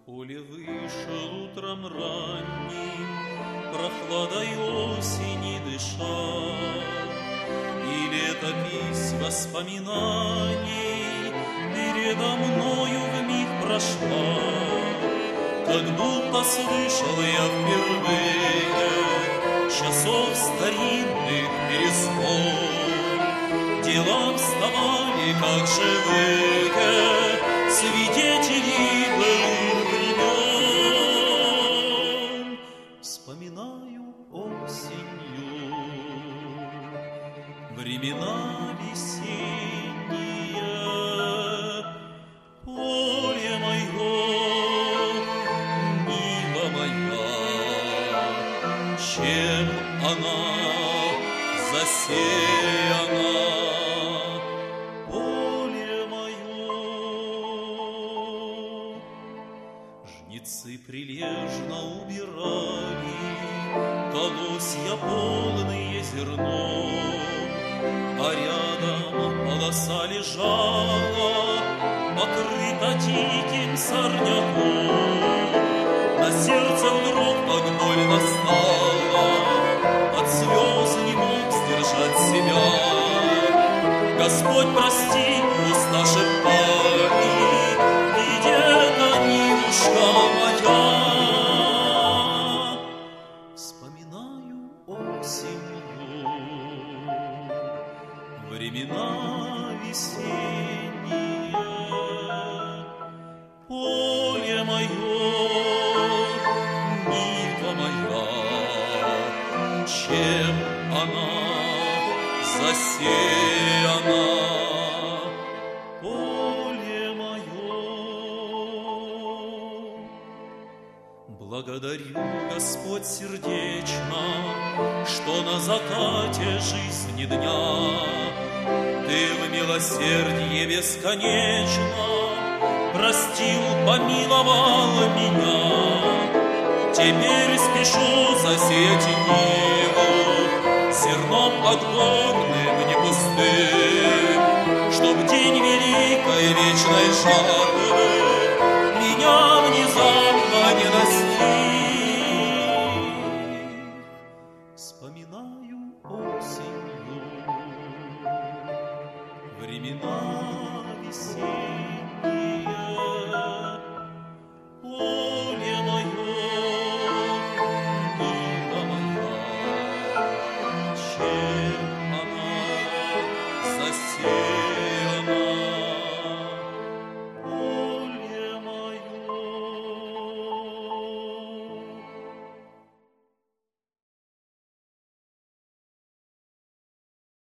поле вышел утром ранним, прохладой осени дыша, и летопись воспоминаний передо мною вмиг прошла. Как будто слышал я впервые часов старинных перезвон. Дела вставали, как живые свидетели былых времен. Вспоминаю осенью времена весенние, поле мое, мила моя, чем она засеяна. Жнецы прилежно убирали колосья, полные зерном, а рядом полоса лежала, покрыта диким сорняком. На сердце вдруг так больно стало, от слез не мог сдержать себя. Господь, прости, уста шептали, где-то Нинушка моя. Вспоминаю осенью времена весенние, поле мое, нива моя, чем она засеяна. Благодарю, Господь, сердечно, что на закате жизни дня Ты в милосердье бесконечно простил, помиловал меня. Теперь спешу засеять ниву зерном подгорным, не пустым, чтоб день великой вечной жатвы меня внезапно не настиг. Вспоминаю осенью времена весенние.